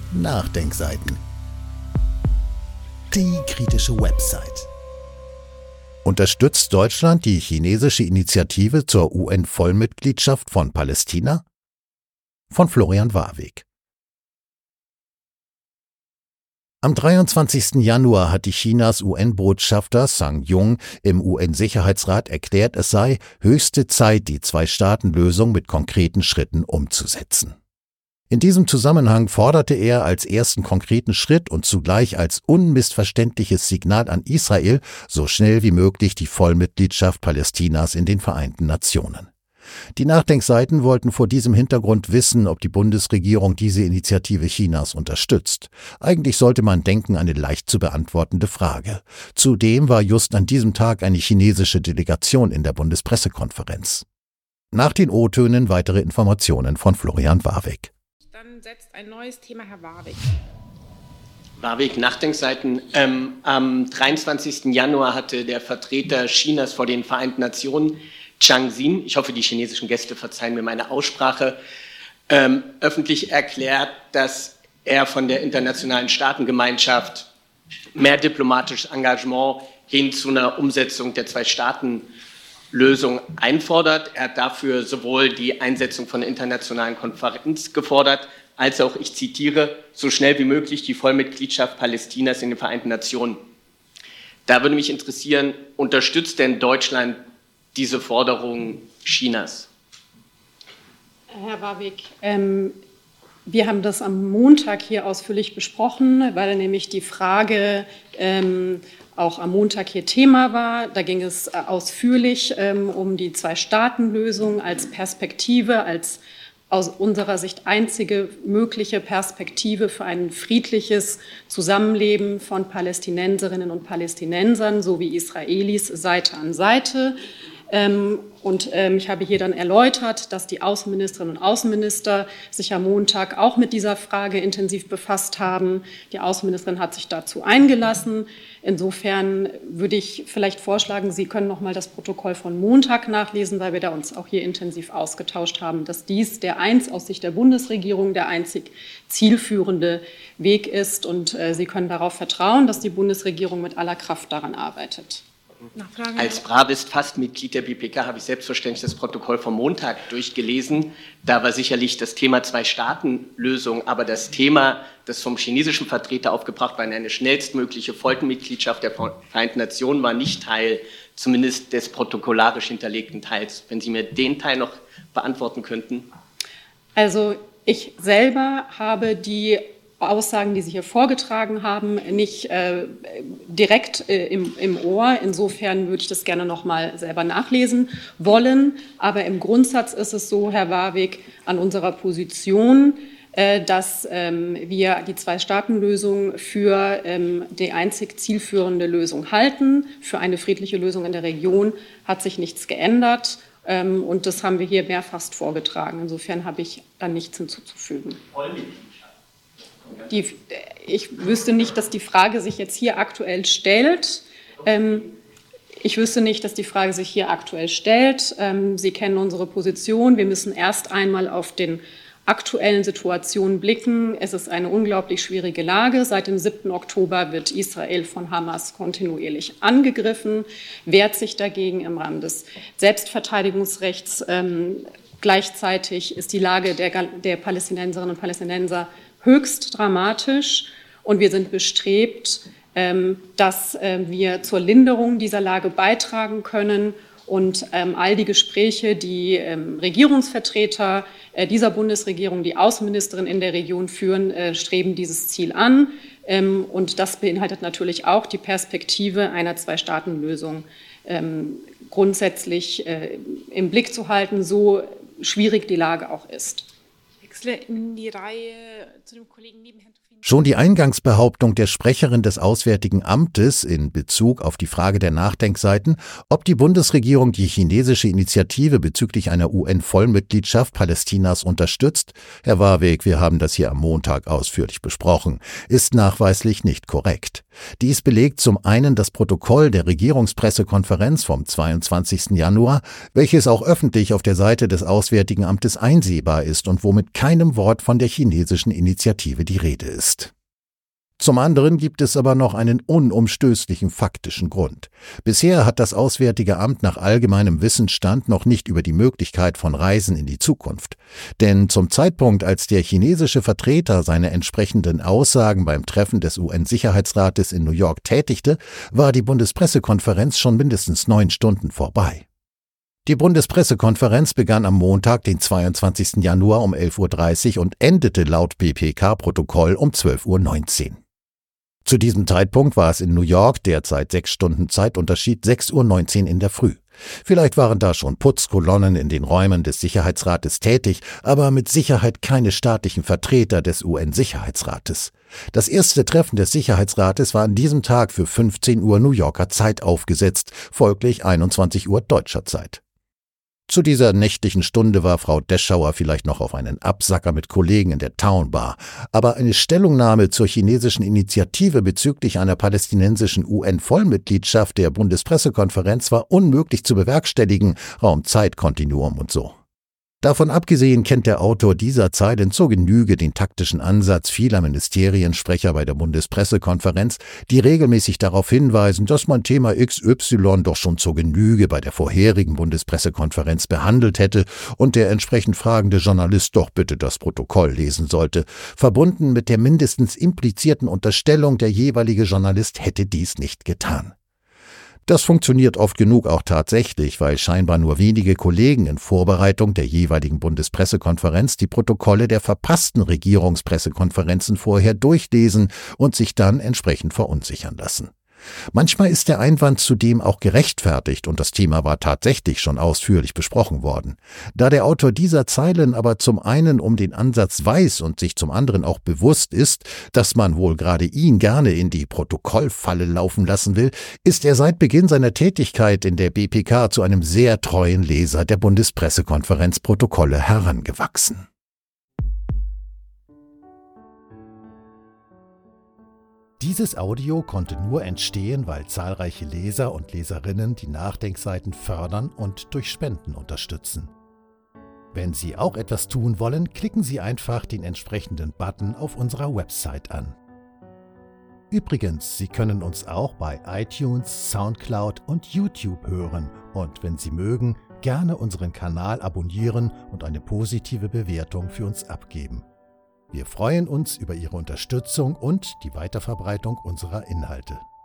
Nachdenkseiten. Die kritische Website. Unterstützt Deutschland die chinesische Initiative zur UN-Vollmitgliedschaft von Palästina? Von Florian Warweg. Am 23. Januar hatte Chinas UN-Botschafter Zhang Jun im UN-Sicherheitsrat erklärt, es sei höchste Zeit, die Zwei-Staaten-Lösung mit konkreten Schritten umzusetzen. In diesem Zusammenhang forderte er als ersten konkreten Schritt und zugleich als unmissverständliches Signal an Israel so schnell wie möglich die Vollmitgliedschaft Palästinas in den Vereinten Nationen. Die Nachdenkseiten wollten vor diesem Hintergrund wissen, ob die Bundesregierung diese Initiative Chinas unterstützt. Eigentlich sollte man denken, eine leicht zu beantwortende Frage. Zudem war just an diesem Tag eine chinesische Delegation in der Bundespressekonferenz. Nach den O-Tönen weitere Informationen von Florian Warweg. Dann setzt ein neues Thema Herr Warweg. Warweg, Nachdenkseiten. Am 23. Januar hatte der Vertreter Chinas vor den Vereinten Nationen, Zhang Xin, ich hoffe, die chinesischen Gäste verzeihen mir meine Aussprache, öffentlich erklärt, dass er von der internationalen Staatengemeinschaft mehr diplomatisches Engagement hin zu einer Umsetzung der Zwei-Staaten-Lösung einfordert. Er hat dafür sowohl die Einsetzung von einer internationalen Konferenz gefordert, als auch, ich zitiere, so schnell wie möglich die Vollmitgliedschaft Palästinas in den Vereinten Nationen. Da würde mich interessieren, unterstützt denn Deutschland diese Forderung Chinas? Herr Warweg, wir haben das am Montag hier ausführlich besprochen, weil nämlich die Frage auch am Montag hier Thema war. Da ging es ausführlich um die Zwei-Staaten-Lösung als Perspektive, als aus unserer Sicht einzige mögliche Perspektive für ein friedliches Zusammenleben von Palästinenserinnen und Palästinensern sowie Israelis Seite an Seite. Ich habe hier dann erläutert, dass die Außenministerinnen und Außenminister sich am Montag auch mit dieser Frage intensiv befasst haben. Die Außenministerin hat sich dazu eingelassen. Insofern würde ich vielleicht vorschlagen, Sie können noch mal das Protokoll von Montag nachlesen, weil wir da uns auch hier intensiv ausgetauscht haben, dass dies aus Sicht der Bundesregierung der einzig zielführende Weg ist. Und Sie können darauf vertrauen, dass die Bundesregierung mit aller Kraft daran arbeitet. Nachfrage. Als braves Fastmitglied der BPK habe ich selbstverständlich das Protokoll vom Montag durchgelesen. Da war sicherlich das Thema Zwei-Staaten-Lösung, aber das Thema, das vom chinesischen Vertreter aufgebracht war, eine schnellstmögliche Vollmitgliedschaft der Vereinten Nationen, war nicht Teil, zumindest des protokollarisch hinterlegten Teils. Wenn Sie mir den Teil noch beantworten könnten. Also ich selber habe die Aussagen, die Sie hier vorgetragen haben, nicht direkt im Ohr. Insofern würde ich das gerne noch mal selber nachlesen wollen. Aber im Grundsatz ist es so, Herr Warweg, an unserer Position, dass wir die Zwei-Staaten-Lösung für die einzig zielführende Lösung halten. Für eine friedliche Lösung in der Region hat sich nichts geändert. Und das haben wir hier mehrfach vorgetragen. Insofern habe ich da nichts hinzuzufügen. Ich wüsste nicht, dass die Frage sich jetzt hier aktuell stellt. Sie kennen unsere Position. Wir müssen erst einmal auf den aktuellen Situationen blicken. Es ist eine unglaublich schwierige Lage. Seit dem 7. Oktober wird Israel von Hamas kontinuierlich angegriffen, wehrt sich dagegen im Rahmen des Selbstverteidigungsrechts. Gleichzeitig ist die Lage der Palästinenserinnen und Palästinenser höchst dramatisch und wir sind bestrebt, dass wir zur Linderung dieser Lage beitragen können und all die Gespräche, die Regierungsvertreter dieser Bundesregierung, die Außenministerin in der Region führen, streben dieses Ziel an und das beinhaltet natürlich auch die Perspektive einer Zwei-Staaten-Lösung grundsätzlich im Blick zu halten, so schwierig die Lage auch ist. In die Reihe zu dem Kollegen neben Herrn Tofin. Schon die Eingangsbehauptung der Sprecherin des Auswärtigen Amtes in Bezug auf die Frage der Nachdenkseiten, ob die Bundesregierung die chinesische Initiative bezüglich einer UN-Vollmitgliedschaft Palästinas unterstützt, Herr Warweg, wir haben das hier am Montag ausführlich besprochen, ist nachweislich nicht korrekt. Dies belegt zum einen das Protokoll der Regierungspressekonferenz vom 22. Januar, welches auch öffentlich auf der Seite des Auswärtigen Amtes einsehbar ist und wo mit keinem Wort von der chinesischen Initiative die Rede ist. Zum anderen gibt es aber noch einen unumstößlichen faktischen Grund. Bisher hat das Auswärtige Amt nach allgemeinem Wissensstand noch nicht über die Möglichkeit von Reisen in die Zukunft. Denn zum Zeitpunkt, als der chinesische Vertreter seine entsprechenden Aussagen beim Treffen des UN-Sicherheitsrates in New York tätigte, war die Bundespressekonferenz schon mindestens 9 Stunden vorbei. Die Bundespressekonferenz begann am Montag, den 22. Januar um 11:30 Uhr und endete laut BPK-Protokoll um 12:19 Uhr. Zu diesem Zeitpunkt war es in New York, derzeit 6 Stunden Zeitunterschied, 6:19 Uhr in der Früh. Vielleicht waren da schon Putzkolonnen in den Räumen des Sicherheitsrates tätig, aber mit Sicherheit keine staatlichen Vertreter des UN-Sicherheitsrates. Das erste Treffen des Sicherheitsrates war an diesem Tag für 15 Uhr New Yorker Zeit aufgesetzt, folglich 21 Uhr deutscher Zeit. Zu dieser nächtlichen Stunde war Frau Deschauer vielleicht noch auf einen Absacker mit Kollegen in der Town Bar, aber eine Stellungnahme zur chinesischen Initiative bezüglich einer palästinensischen UN-Vollmitgliedschaft der Bundespressekonferenz war unmöglich zu bewerkstelligen, Raum-Zeit-Kontinuum und so. Davon abgesehen kennt der Autor dieser Zeilen zur Genüge den taktischen Ansatz vieler Ministeriensprecher bei der Bundespressekonferenz, die regelmäßig darauf hinweisen, dass man Thema XY doch schon zur Genüge bei der vorherigen Bundespressekonferenz behandelt hätte und der entsprechend fragende Journalist doch bitte das Protokoll lesen sollte, verbunden mit der mindestens implizierten Unterstellung, der jeweilige Journalist hätte dies nicht getan. Das funktioniert oft genug auch tatsächlich, weil scheinbar nur wenige Kollegen in Vorbereitung der jeweiligen Bundespressekonferenz die Protokolle der verpassten Regierungspressekonferenzen vorher durchlesen und sich dann entsprechend verunsichern lassen. Manchmal ist der Einwand zudem auch gerechtfertigt und das Thema war tatsächlich schon ausführlich besprochen worden. Da der Autor dieser Zeilen aber zum einen um den Ansatz weiß und sich zum anderen auch bewusst ist, dass man wohl gerade ihn gerne in die Protokollfalle laufen lassen will, ist er seit Beginn seiner Tätigkeit in der BPK zu einem sehr treuen Leser der Bundespressekonferenzprotokolle herangewachsen. Dieses Audio konnte nur entstehen, weil zahlreiche Leser und Leserinnen die Nachdenkseiten fördern und durch Spenden unterstützen. Wenn Sie auch etwas tun wollen, klicken Sie einfach den entsprechenden Button auf unserer Website an. Übrigens, Sie können uns auch bei iTunes, Soundcloud und YouTube hören und wenn Sie mögen, gerne unseren Kanal abonnieren und eine positive Bewertung für uns abgeben. Wir freuen uns über Ihre Unterstützung und die Weiterverbreitung unserer Inhalte.